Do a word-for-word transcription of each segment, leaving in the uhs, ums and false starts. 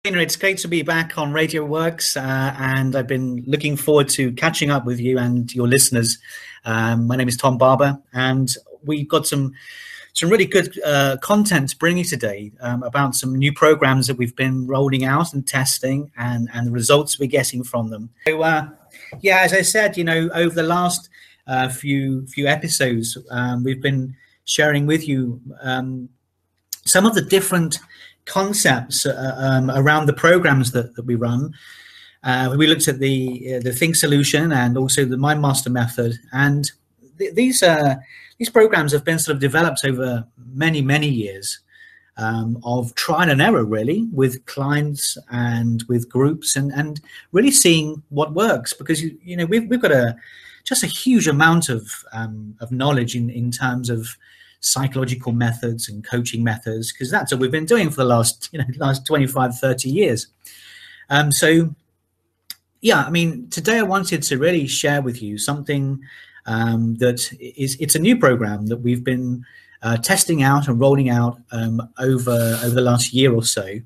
Dana, it's great to be back on Radio Works, uh, and I've been looking forward to catching up with you and your listeners. Um, my name is Tom Barber, and we've got some some really good uh, content to bring you today um, about some new programs that we've been rolling out and testing, and, and the results we're getting from them. So, uh, yeah, as I said, you know, over the last uh, few few episodes, um, we've been sharing with you um, some of the different concepts uh, um, around the programs that, that we run. Uh, we looked at the uh, the Think solution and also the MindMaster method, and th- these uh, these programs have been sort of developed over many many years um, of trial and error, really, with clients and with groups, and, and really seeing what works. Because you, you know we've we've got a just a huge amount of um, of knowledge in in terms of psychological methods and coaching methods, because that's what we've been doing for the last, you know, last twenty-five, thirty years. Um, so, yeah, I mean, today I wanted to really share with you something um, that is, it's a new program that we've been uh, testing out and rolling out um, over, over the last year or so.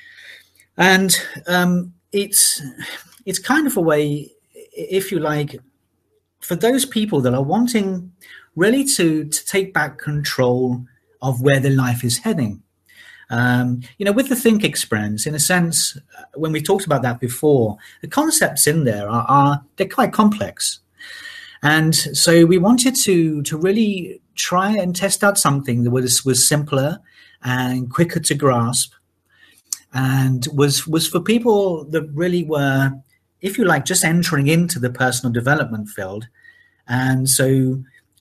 And um, it's, it's kind of a way, if you like, for those people that are wanting really to, to take back control of where their life is heading. Um, you know, with the Think experience, in a sense, when we talked about that before, the concepts in there are, are they're quite complex. And so we wanted to to really try and test out something that was, was simpler and quicker to grasp, and was, was for people that really were, if you like, just entering into the personal development field. And so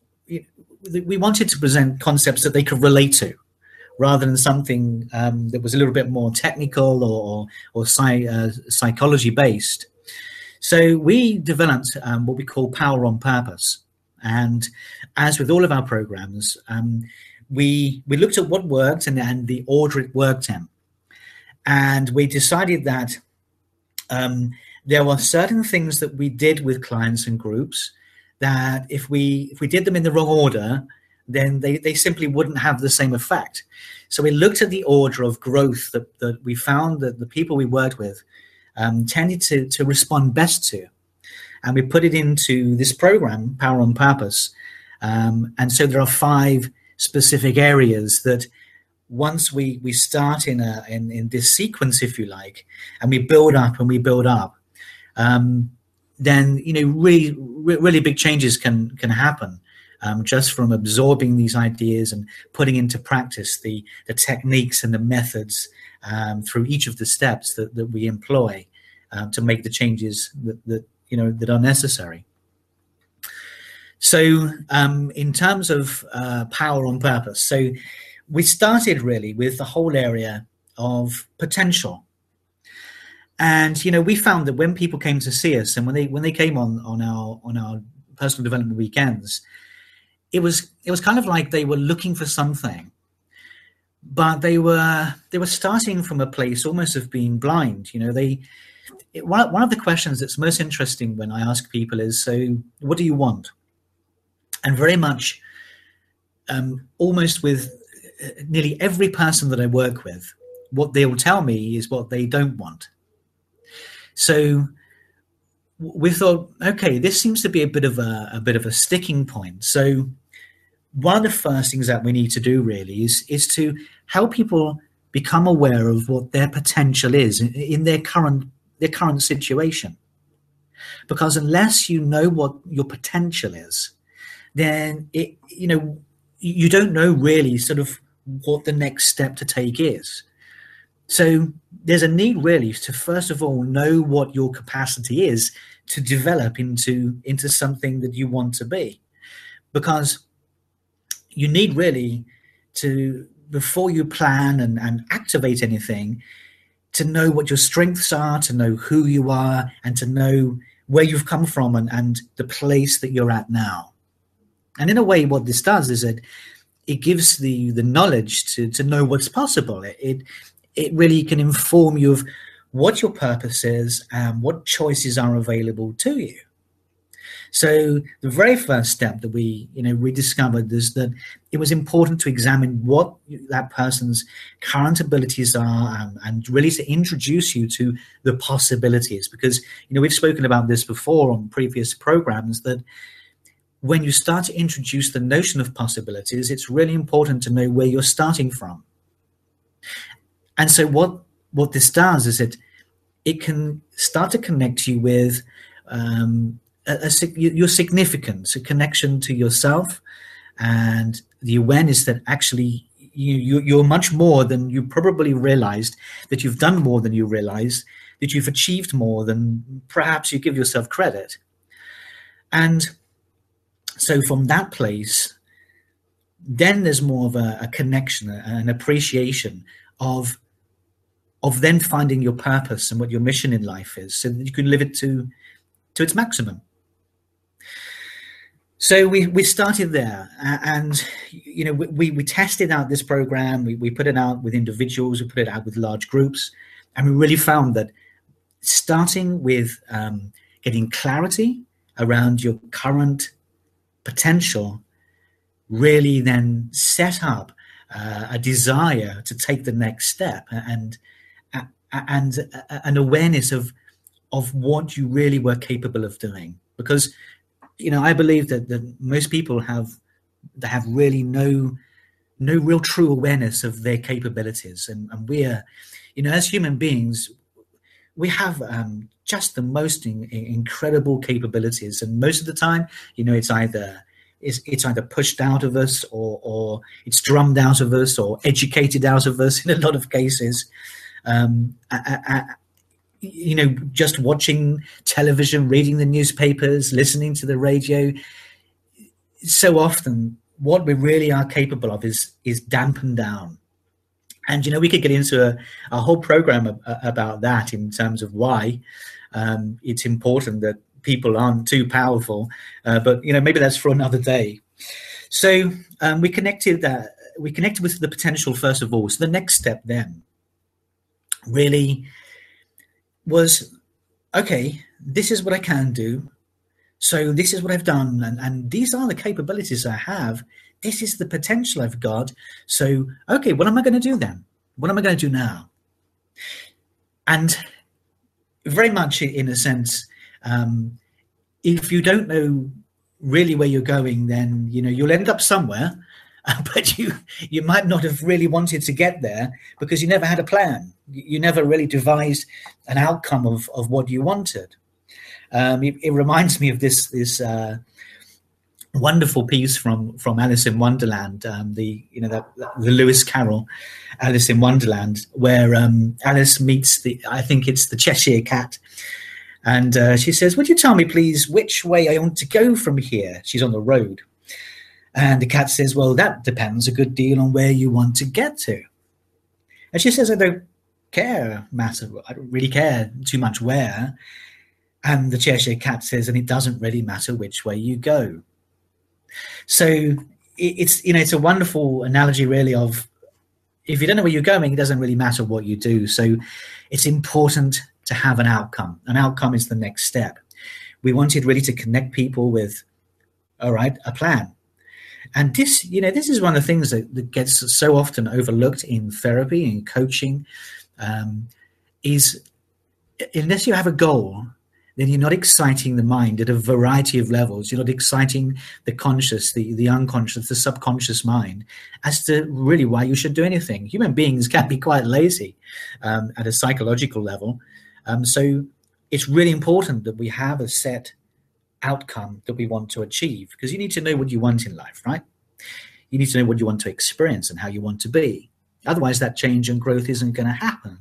we wanted to present concepts that they could relate to, rather than something um, that was a little bit more technical or or psy, uh, psychology based. So we developed um, what we call Power on Purpose, and as with all of our programs, um, we we looked at what worked and, and the order it worked in, and we decided that um, there were certain things that we did with clients and groups that if we if we did them in the wrong order, then they, they simply wouldn't have the same effect. So we looked at the order of growth that, that we found that the people we worked with um, tended to, to respond best to. And we put it into this program, Power on Purpose. Um, and so there are five specific areas that once we, we start in, a, in, in this sequence, if you like, and we build up and we build up, um, then, you know, really, really big changes can can happen um, just from absorbing these ideas and putting into practice the, the techniques and the methods um, through each of the steps that, that we employ um, to make the changes that, that, you know, that are necessary. So um, in terms of uh, Power on Purpose, so we started really with the whole area of potential. And, you know, we found that when people came to see us and when they when they came on, on our on our personal development weekends, it was it was kind of like they were looking for something, but they were they were starting from a place almost of being blind. You know, they it, one, one of the questions that's most interesting when I ask people is, so what do you want? And very much um, almost with nearly every person that I work with, what they will tell me is what they don't want. So we thought, okay, this seems to be a bit of a, a bit of a sticking point. So one of the first things that we need to do really is, is to help people become aware of what their potential is in, in their current their current situation. Because unless you know what your potential is, then it you know you don't know really sort of what the next step to take is. So there's a need really to first of all know what your capacity is to develop into, into something that you want to be. Because you need really to, before you plan and, and activate anything, to know what your strengths are, to know who you are, and to know where you've come from and, and the place that you're at now. And in a way, what this does is it it gives the, the knowledge to, to know what's possible. It, it it really can inform you of what your purpose is and what choices are available to you. So the very first step that we, you know, we discovered is that it was important to examine what that person's current abilities are, and, and really to introduce you to the possibilities. Because, you know, we've spoken about this before on previous programs, that when you start to introduce the notion of possibilities, it's really important to know where you're starting from. And so what what this does is it it can start to connect you with um, a, a, your significance, a connection to yourself, and the awareness that actually you, you, you're much more than you probably realized, that you've done more than you realized, that you've achieved more than perhaps you give yourself credit. And so from that place, then there's more of a, a connection, an appreciation of of then finding your purpose and what your mission in life is, so that you can live it to to its maximum. So we we started there, and you know we we tested out this program. We we put it out with individuals, we put it out with large groups, and we really found that starting with um, getting clarity around your current potential really then set up uh, a desire to take the next step, and and an awareness of of what you really were capable of doing. Because, you know, I believe that, that most people have they have really no no real true awareness of their capabilities, and, and we're, you know, as human beings, we have um, just the most in, in incredible capabilities, and most of the time, you know, it's either it's, it's either pushed out of us, or or it's drummed out of us, or educated out of us in a lot of cases. Um, I, I, you know, just watching television, reading the newspapers, listening to the radio. So often, what we really are capable of is is dampened down. And, you know, we could get into a, a whole program of, uh, about that, in terms of why um, it's important that people aren't too powerful. Uh, but, you know, maybe that's for another day. So um, we connected uh, we connected with the potential first of all. So the next step then really was, okay, this is what I can do. So this is what I've done. And, and these are the capabilities I have. This is the potential I've got. So, okay, what am I going to do then? What am I going to do now? And very much in a sense, um, if you don't know really where you're going, then, you know, you'll end up somewhere, uh, but you you might not have really wanted to get there because you never had a plan. You never really devised an outcome of, of what you wanted. Um, it, it reminds me of this this uh, wonderful piece from from Alice in Wonderland, um, the you know the, the Lewis Carroll, Alice in Wonderland, where um, Alice meets the I think it's the Cheshire Cat, and uh, she says, "Would you tell me, please, which way I want to go from here?" She's on the road, and the cat says, "Well, that depends a good deal on where you want to get to." And she says, "I don't care, matter. I don't really care too much where." And the Cheshire Cat says, "And it doesn't really matter which way you go." So it's, you know, it's a wonderful analogy really of, if you don't know where you're going, it doesn't really matter what you do. So it's important to have an outcome. An outcome is the next step. We wanted really to connect people with, all right, a plan. And this, you know, this is one of the things that, that gets so often overlooked in therapy and coaching, um, is unless you have a goal, then you're not exciting the mind at a variety of levels. You're not exciting the conscious, the, the unconscious, the subconscious mind as to really why you should do anything. Human beings can be quite lazy um, at a psychological level. Um, so it's really important that we have a set outcome that we want to achieve, because you need to know what you want in life, right? You need to know what you want to experience and how you want to be. Otherwise, that change and growth isn't going to happen.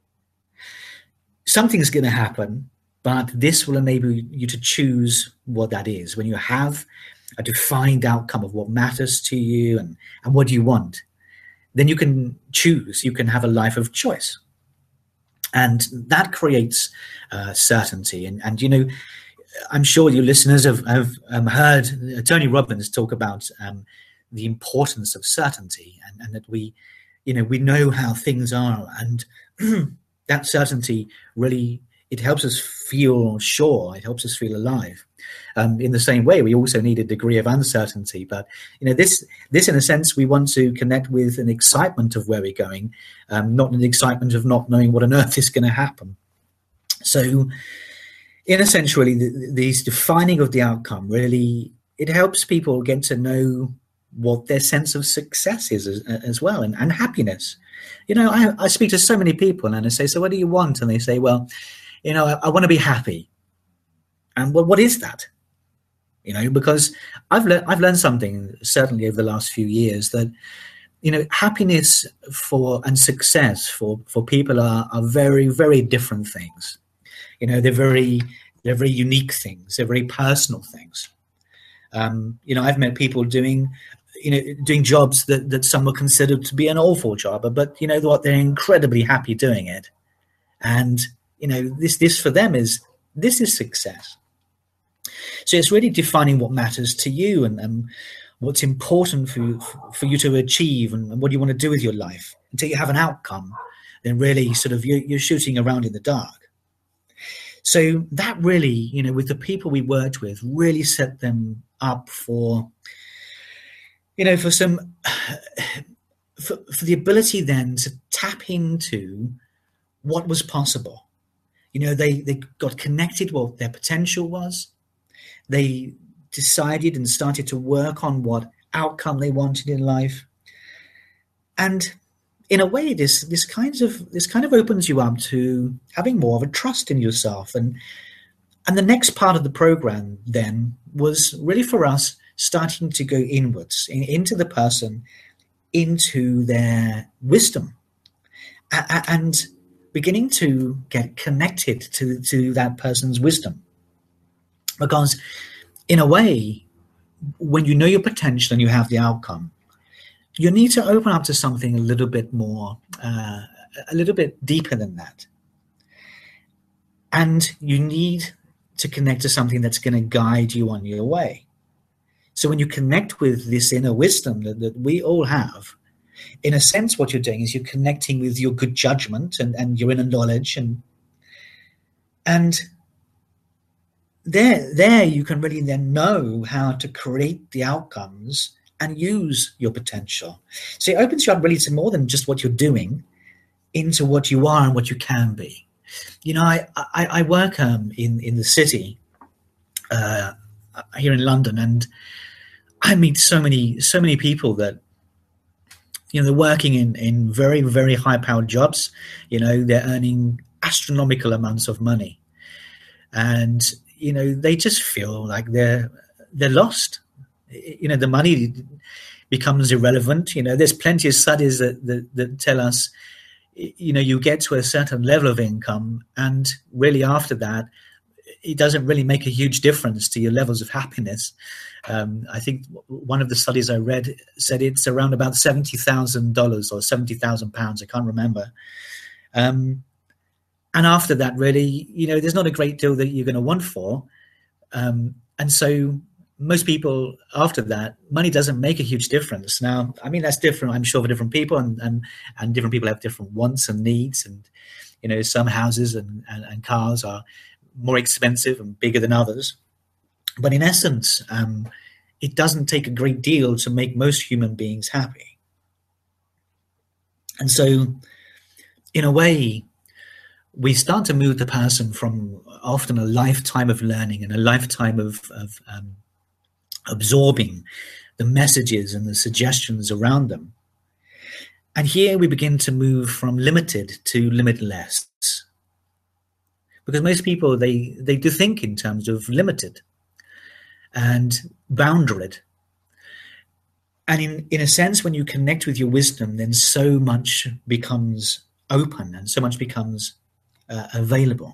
Something's going to happen, but this will enable you to choose what that is. When you have a defined outcome of what matters to you and, and what you want, then you can choose. You can have a life of choice. And that creates uh, certainty. And, and, you know, I'm sure your listeners have, have um, heard Tony Robbins talk about um, the importance of certainty, and, and that we, you know, we know how things are. And that certainty really it helps us feel sure. It helps us feel alive. Um, in the same way, we also need a degree of uncertainty. But you know, this this in a sense, we want to connect with an excitement of where we're going, um, not an excitement of not knowing what on earth is going to happen. So, in a sense, really, the, these defining of the outcome really it helps people get to know what their sense of success is as, as well, and, and happiness. You know, I, I speak to so many people, and I say, "So, what do you want?" And they say, "Well, you know, I, I want to be happy." And well, what is that? You know, because I've learned I've learned something certainly over the last few years that, you know, happiness for and success for, for people are, are very, very different things. You know, they're very they're very unique things. They're very personal things. Um, you know, I've met people doing, you know, doing jobs that, that some would consider to be an awful job, but you know what, they're incredibly happy doing it. And, you know, this this for them is this is success. So it's really defining what matters to you and, and what's important for you, for you to achieve and, and what you want to do with your life. Until you have an outcome, then really sort of you're, you're shooting around in the dark. So that really, you know, with the people we worked with, really set them up for, you know, for some, for, for the ability then to tap into what was possible. You know, they, they got connected what their potential was. They decided and started to work on what outcome they wanted in life. And in a way, this this kinds of this kind of opens you up to having more of a trust in yourself. And and the next part of the program then was really for us starting to go inwards, in, into the person, into their wisdom, a, and beginning to get connected to, to that person's wisdom. Because in a way, when you know your potential and you have the outcome, you need to open up to something a little bit more, uh, a little bit deeper than that. And you need to connect to something that's going to guide you on your way. So when you connect with this inner wisdom that, that we all have, in a sense, what you're doing is you're connecting with your good judgment and, and your inner knowledge. And, and there, there you can really then know how to create the outcomes and use your potential. So it opens you up really to more than just what you're doing, into what you are and what you can be. You know, I, I, I work um, in, in the city uh, here in London, and I meet so many, so many people that, you know, they're working in, in very, very high-powered jobs. You know, they're earning astronomical amounts of money. And, you know, they just feel like they're they're lost. You know, the money becomes irrelevant. You know, there's plenty of studies that, that, that tell us, you know, you get to a certain level of income, and really after that, it doesn't really make a huge difference to your levels of happiness. Um, I think one of the studies I read said it's around about seventy thousand dollars or seventy thousand pounds. I can't remember. Um, and after that, really, you know, there's not a great deal that you're going to want for. Um, and so most people after that, money doesn't make a huge difference. Now, I mean, that's different, I'm sure, for different people, and, and, and different people have different wants and needs. And, you know, some houses and, and, and cars are more expensive and bigger than others. But in essence, um, it doesn't take a great deal to make most human beings happy. And so, in a way, we start to move the person from often a lifetime of learning and a lifetime of, of um, absorbing the messages and the suggestions around them. And here we begin to move from limited to limitless. Because most people, they, they do think in terms of limited and boundaried. And in, in a sense, when you connect with your wisdom, then so much becomes open and so much becomes uh, available.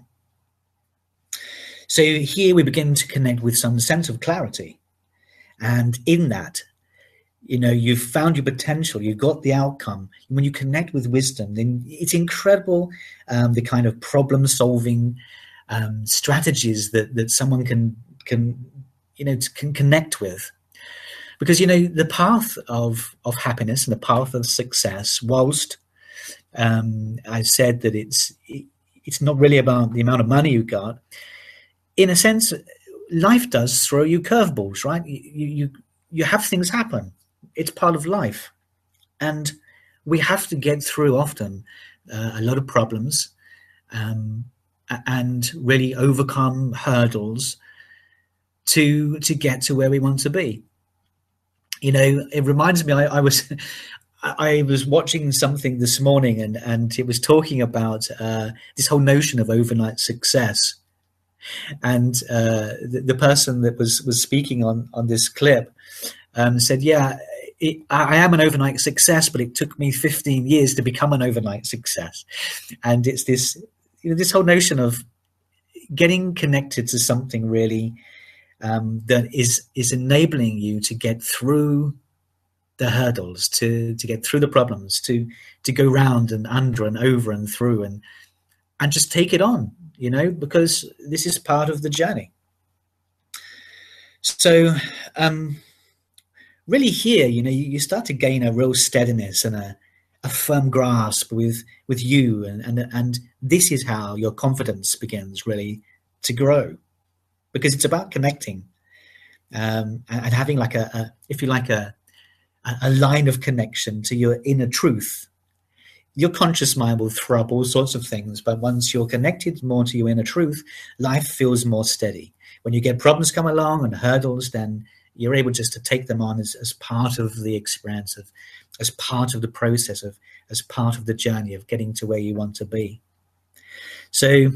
So here we begin to connect with some sense of clarity. And in that, you know, you've found your potential, you've got the outcome. When you connect with wisdom, then it's incredible, um, the kind of problem-solving um, strategies that, that someone can, can, you know, can connect with. Because, you know, the path of, of happiness and the path of success, whilst um, I've said that it's, it, it's not really about the amount of money you got. In a sense, life does throw you curveballs, right? You, you, you have things happen. It's part of life. And we have to get through often uh, a lot of problems um, and really overcome hurdles to to get to where we want to be. You know, it reminds me, I, I was I was watching something this morning, and, and it was talking about uh, this whole notion of overnight success. And uh, the, the person that was, was speaking on, on this clip um, said, yeah, it, I am an overnight success, but it took me fifteen years to become an overnight success. And it's this, you know, this whole notion of getting connected to something really um, that is is enabling you to get through the hurdles, to to get through the problems, to to go round and under and over and through and and just take it on, you know, because this is part of the journey. So um, really here, you know, you, you start to gain a real steadiness and a, a firm grasp with with you, and, and and this is how your confidence begins really to grow, because it's about connecting um, and, and having like a, a, if you like, a a line of connection to your inner truth. Your conscious mind will throw up all sorts of things, but once you're connected more to your inner truth, life feels more steady. When you get problems come along and hurdles, then you're able just to take them on as, as part of the experience, of, as part of the process, of as part of the journey of getting to where you want to be. So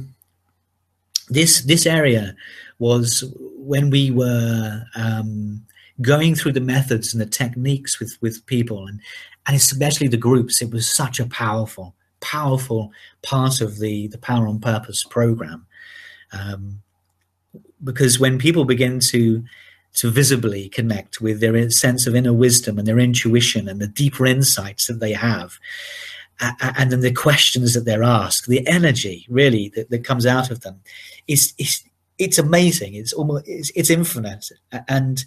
this this area was when we were um, going through the methods and the techniques with, with people, and, and especially the groups. It was such a powerful, powerful part of the, the Power on Purpose program. Um, because when people begin to to visibly connect with their sense of inner wisdom and their intuition and the deeper insights that they have, uh, and then the questions that they're asked, the energy really that, that comes out of them is, is it's amazing. It's almost it's, it's infinite, and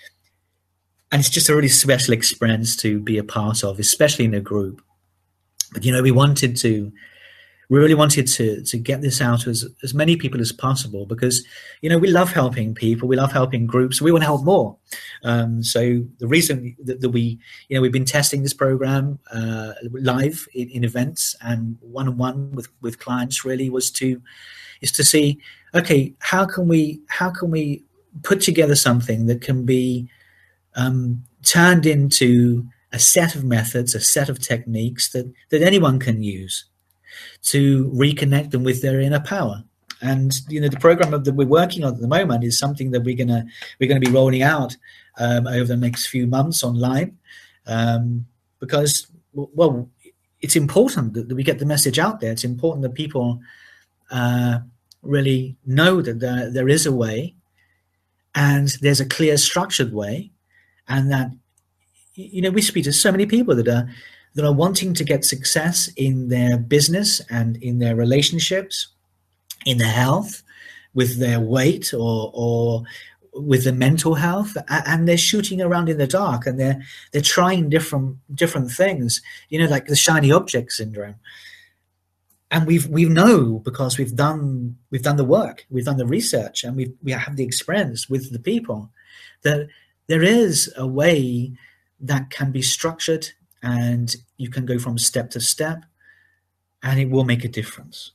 and it's just a really special experience to be a part of, especially in a group. But you know, we wanted to. We really wanted to to get this out to as, as many people as possible, because, you know, we love helping people. We love helping groups. We want to help more. Um, so the reason that, that we, you know, we've been testing this program uh, live in, in events and one-on-one with, with clients really was to, is to see, okay, how can we, how can we put together something that can be um, turned into a set of methods, a set of techniques that, that anyone can use to reconnect them with their inner power. And you know, the program that we're working on at the moment is something that we're gonna we're gonna be rolling out um, over the next few months online, um, because well, it's important that we get the message out there. It's important that people uh, really know that there, there is a way, and there's a clear, structured way, and that, you know, we speak to so many people that are that are wanting to get success in their business and in their relationships, in their health, with their weight, or or with their mental health, and they're shooting around in the dark, and they're they're trying different different things, you know, like the shiny object syndrome. And we've we know, because we've done we've done the work, we've done the research, and we we have the experience with the people, that there is a way that can be structured, and you can go from step to step, and it will make a difference.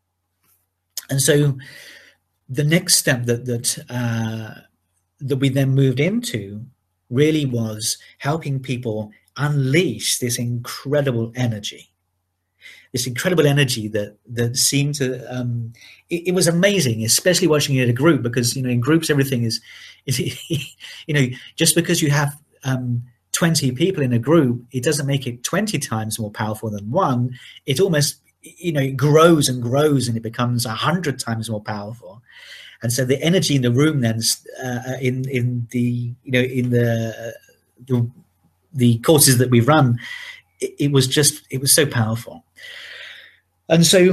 And so the next step that that uh, that we then moved into really was helping people unleash this incredible energy, this incredible energy that that seemed to um, it, it was amazing, especially watching it in a group, because, you know, in groups everything is, is you know, just because you have um, twenty people in a group, it doesn't make it twenty times more powerful than one. It almost, you know, it grows and grows, and it becomes a hundred times more powerful. And so the energy in the room then, uh, in in the you know in the, uh, the the courses that we've run, it, it was just it was so powerful. And so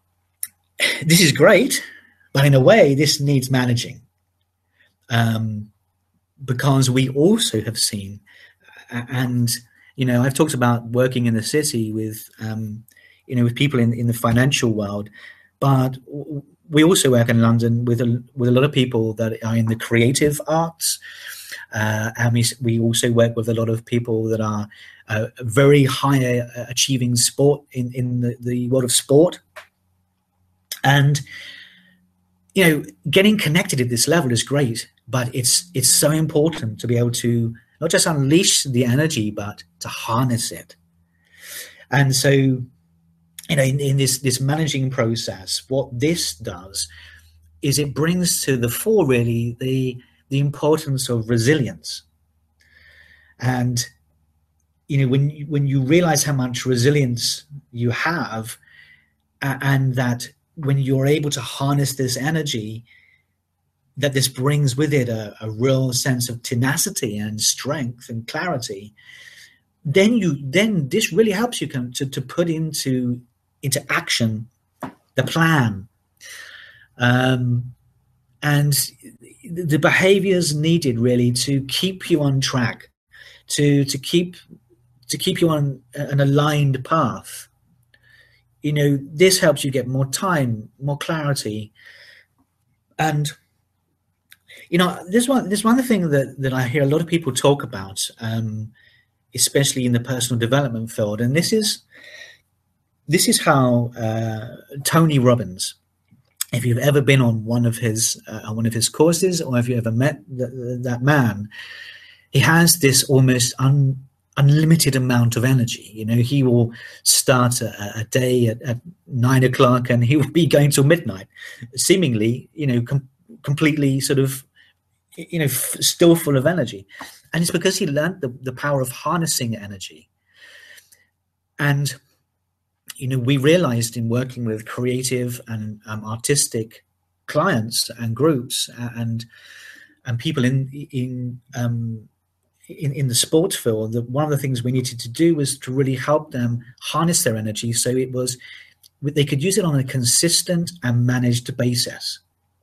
this is great, but in a way this needs managing, um, because we also have seen. And, you know, I've talked about working in the city with, um, you know, with people in, in the financial world. but we also work in London with a, with a lot of people that are in the creative arts. Uh, and we, we also work with a lot of people that are uh, very high uh, achieving sport in, in the, the world of sport. And, you know, getting connected at this level is great, but it's it's so important to be able to not just unleash the energy, but to harness it. And so, you know, in, in this, this managing process, what this does is it brings to the fore really the the importance of resilience. And, you know, when you, when you realize how much resilience you have, uh, and that when you're able to harness this energy, that this brings with it a, a real sense of tenacity and strength and clarity, then you then this really helps you come to, to put into into action the plan. Um, and the behaviors needed really to keep you on track, to to keep to keep you on an aligned path. You know, this helps you get more time, more clarity. And, you know, this one this one thing that, that I hear a lot of people talk about, um, especially in the personal development field, and this is this is how uh, Tony Robbins, if you've ever been on one of his uh, one of his courses, or if you ever met th- that man, he has this almost un, unlimited amount of energy. You know, he will start a, a day at, at nine o'clock, and he will be going till midnight, seemingly, you know, com- completely sort of, you know, f- still full of energy, and it's because he learned the, the power of harnessing energy. And you know, we realized in working with creative and um, artistic clients and groups and and people in in, um, in in the sports field that one of the things we needed to do was to really help them harness their energy, so it was they could use it on a consistent and managed basis.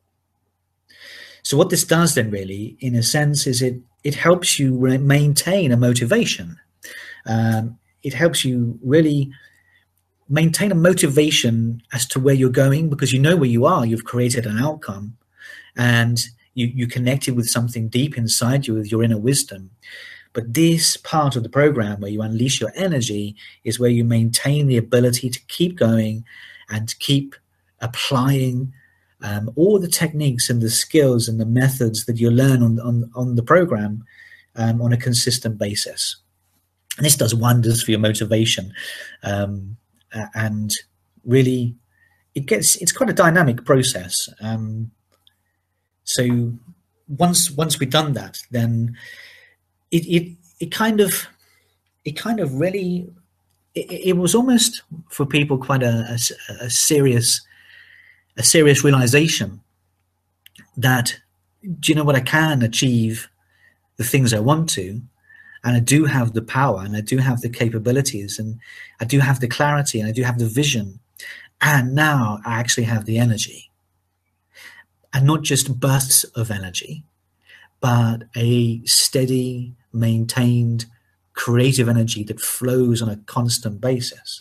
So what this does then, really, in a sense, is it it helps you maintain a motivation. Um, it helps you really maintain a motivation as to where you're going, because you know where you are. You've created an outcome, and you, you connected with something deep inside you, with your inner wisdom. But this part of the program where you unleash your energy is where you maintain the ability to keep going and keep applying um, all the techniques and the skills and the methods that you learn on, on, on the program um, on a consistent basis. And this does wonders for your motivation. Um, Uh, and really, it gets it's quite a dynamic process. Um, so once once we've done that, then it it it kind of it kind of really it, it was almost for people quite a, a, a serious a serious realization that, do you know what, I can achieve the things I want to. And I do have the power, and I do have the capabilities, and I do have the clarity, and I do have the vision. And now I actually have the energy. And not just bursts of energy, but a steady, maintained, creative energy that flows on a constant basis.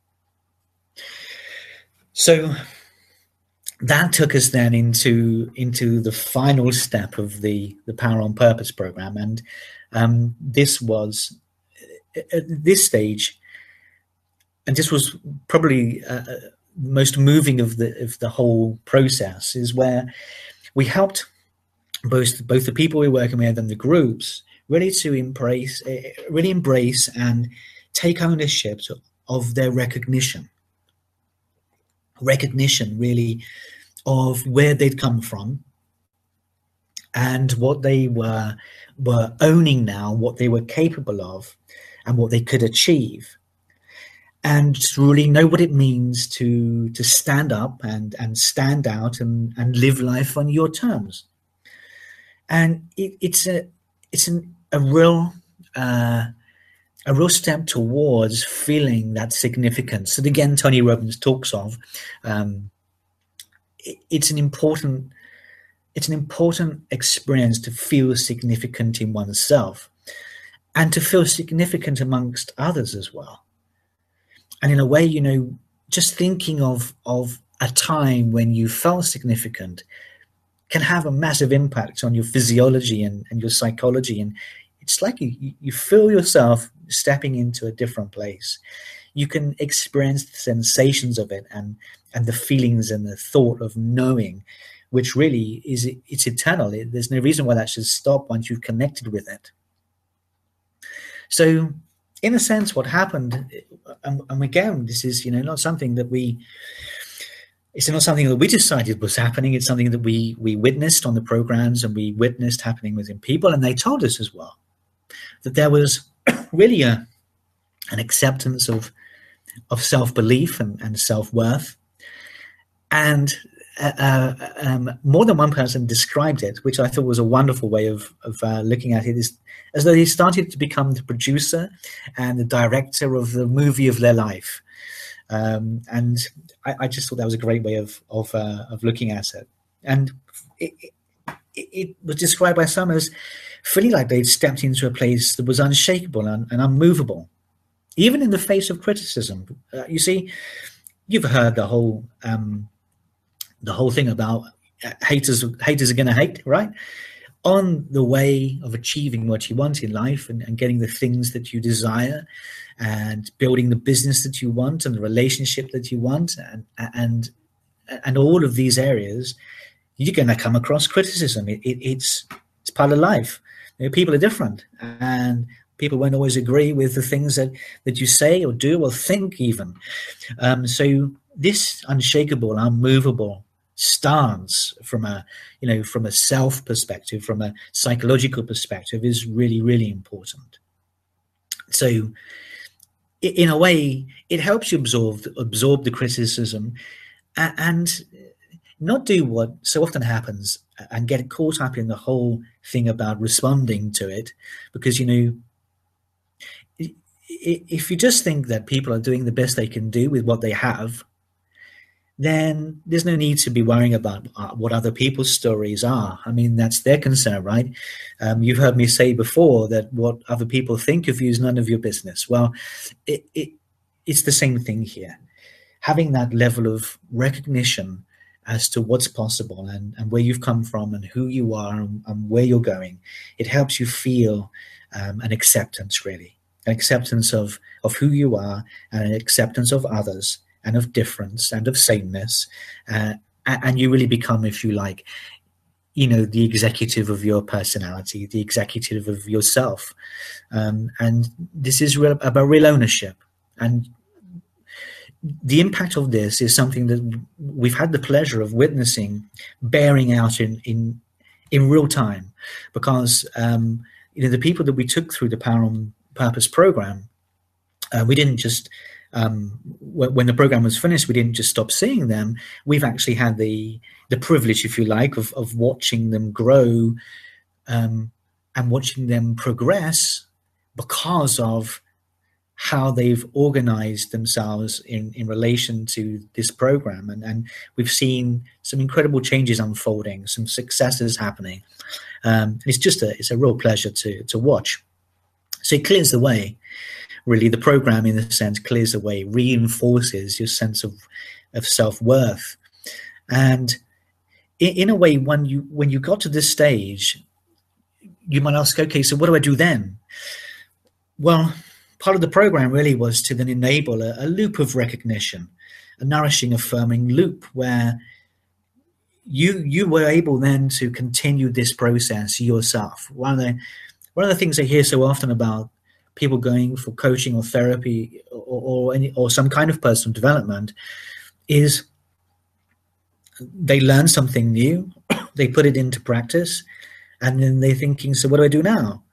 So that took us then into, into the final step of the, the Power on Purpose program. And Um, this was at this stage, and this was probably uh, most moving of the of the whole process, is where we helped both both the people we're working with and the groups really to embrace, uh, really embrace and take ownership of their recognition, recognition really of where they'd come from and what they were. were owning now, what they were capable of and what they could achieve, and to really know what it means to to stand up and and stand out and and live life on your terms. And it, it's a it's an, a real uh, a real step towards feeling that significance that, again, Tony Robbins talks of. Um, it, it's an important It's an important experience to feel significant in oneself and to feel significant amongst others as well. And in a way, you know, just thinking of of a time when you felt significant can have a massive impact on your physiology and, and your psychology. And it's like you, you feel yourself stepping into a different place. You can experience the sensations of it and, and the feelings and the thought of knowing, which really is, it's eternal. It, there's no reason why that should stop once you've connected with it. So in a sense, what happened, and, and again, this is, you know, not something that we, it's not something that we decided was happening. It's something that we we witnessed on the programs, and we witnessed happening within people. And they told us as well that there was really a an acceptance of of self-belief and, and self-worth. And uh, um, more than one person described it, which I thought was a wonderful way of, of uh, looking at it, is as though he started to become the producer and the director of the movie of their life. Um, and I, I just thought that was a great way of of, uh, of looking at it. And it, it, it was described by some as feeling like they'd stepped into a place that was unshakable and, and unmovable, even in the face of criticism. Uh, you see, you've heard the whole um, the whole thing about haters. Haters are going to hate, right? On the way of achieving what you want in life and, and getting the things that you desire and building the business that you want and the relationship that you want and and and all of these areas, you're going to come across criticism. It, it, it's it's part of life. You know, people are different, and people won't always agree with the things that, that you say or do or think even. Um, so this unshakable, unmovable stance from a, you know, from a self perspective, from a psychological perspective, is really, really important. So in a way, it helps you absorb, absorb the criticism and not do what so often happens and get caught up in the whole thing about responding to it. Because, you know, if you just think that people are doing the best they can do with what they have, then there's no need to be worrying about what other people's stories are. I mean, that's their concern, right? Um, you've heard me say before that what other people think of you is none of your business. Well, it, it, it's the same thing here. Having that level of recognition as to what's possible and, and where you've come from and who you are and, and where you're going, it helps you feel um, an acceptance, really. An acceptance of, of who you are and an acceptance of others and of difference and of sameness. Uh, and you really become, if you like, you know, the executive of your personality, the executive of yourself. Um, and this is real, about real ownership. And the impact of this is something that we've had the pleasure of witnessing bearing out in, in, in real time. Because, um, you know, the people that we took through the Power on Purpose program, uh, we didn't just um, w- when the program was finished, we didn't just stop seeing them. We've actually had the the privilege, if you like, of of watching them grow um, and watching them progress because of how they've organized themselves in, in relation to this program. And, and we've seen some incredible changes unfolding, some successes happening. Um, it's just a it's a real pleasure to to watch. So it clears the way, really. The program, in a sense, clears the way, reinforces your sense of, of self-worth. And in, in a way, when you when you got to this stage, you might ask, okay, so what do I do then? Well, part of the program really was to then enable a, a loop of recognition, a nourishing, affirming loop where you you were able then to continue this process yourself. One of the One of the things I hear so often about people going for coaching or therapy or or, any, or some kind of personal development is they learn something new, they put it into practice, and then they're thinking, so what do I do now?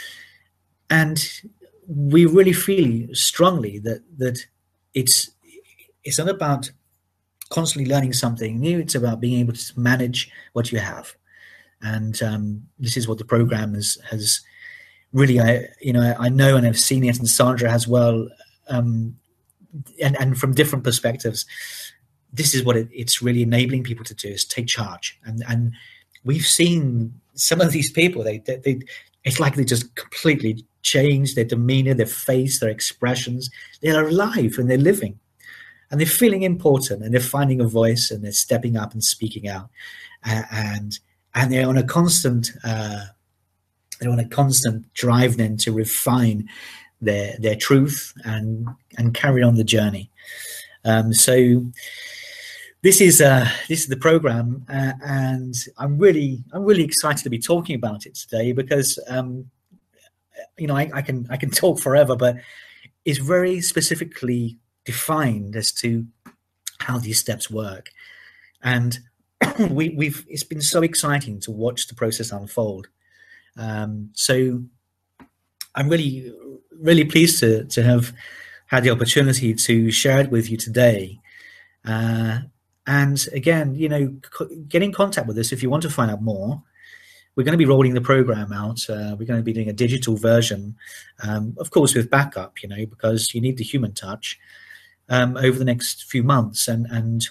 And we really feel strongly that that it's it's not about constantly learning something new. It's about being able to manage what you have, and um, this is what the program has has. Really, I you know I know and I've seen it, and Sandra as well, um, and and from different perspectives. This is what it, it's really enabling people to do, is take charge. And and we've seen some of these people. They, they they it's like they just completely change their demeanor, their face, their expressions. They're alive and they're living. and they're feeling important, and they're finding a voice, and they're stepping up and speaking out, uh, and and they're on a constant uh, they're on a constant drive then to refine their their truth and and carry on the journey. Um, so this is uh, this is the program, uh, and I'm really I'm really excited to be talking about it today because um, you know I, I can I can talk forever, but it's very specifically defined as to how these steps work, and we, we've it's been so exciting to watch the process unfold. Um, so I'm really really pleased to to have had the opportunity to share it with you today. Uh, and again, you know, get in contact with us if you want to find out more. We're going to be rolling the program out. Uh, we're going to be doing a digital version, um, of course, with backup, you know, because you need the human touch um, over the next few months, and and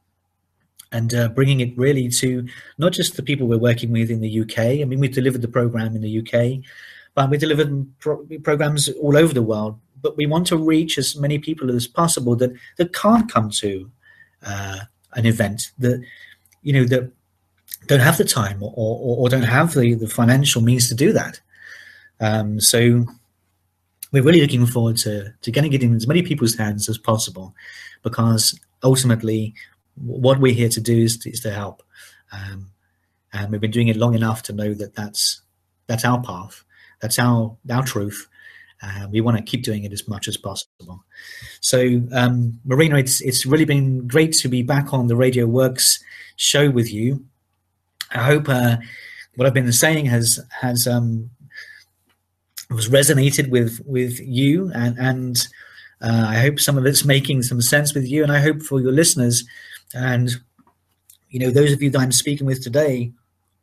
and uh, bringing it really to not just the people we're working with in the U K. I mean, we've delivered the program in the U K, but we delivered pro- programs all over the world. But we want to reach as many people as possible that that can't come to uh, an event, that you know that don't have the time or, or, or don't have the, the financial means to do that. Um, so we're really looking forward to, to getting it in as many people's hands as possible, because ultimately what we're here to do is to, is to help. Um, and we've been doing it long enough to know that that's, that's our path. That's our, our truth. Uh, we want to keep doing it as much as possible. So, um, Marina, it's, it's really been great to be back on the Radio Works show with you. I hope uh, what I've been saying has has um, was resonated with with you, and and uh, I hope some of it's making some sense with you, and I hope for your listeners, and you know those of you that I'm speaking with today,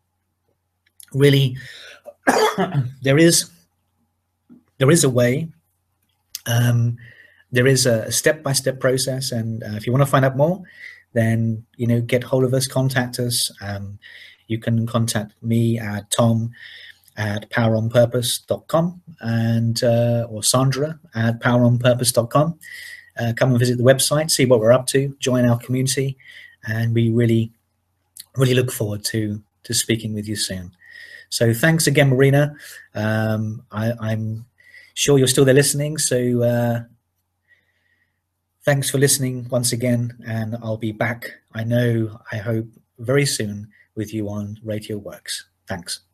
really there is there is a way, um, there is a step by step process, and uh, if you want to find out more, then you know get hold of us, contact us. Um, You can contact me at Tom at power on purpose dot com and uh, or Sandra at power on purpose dot com. Uh, come and visit the website, see what we're up to, join our community, and we really, really look forward to to speaking with you soon. So thanks again, Marina. Um, I, I'm sure you're still there listening, so uh, thanks for listening once again, and I'll be back, I know, I hope, very soon with you on Radio Works. Thanks.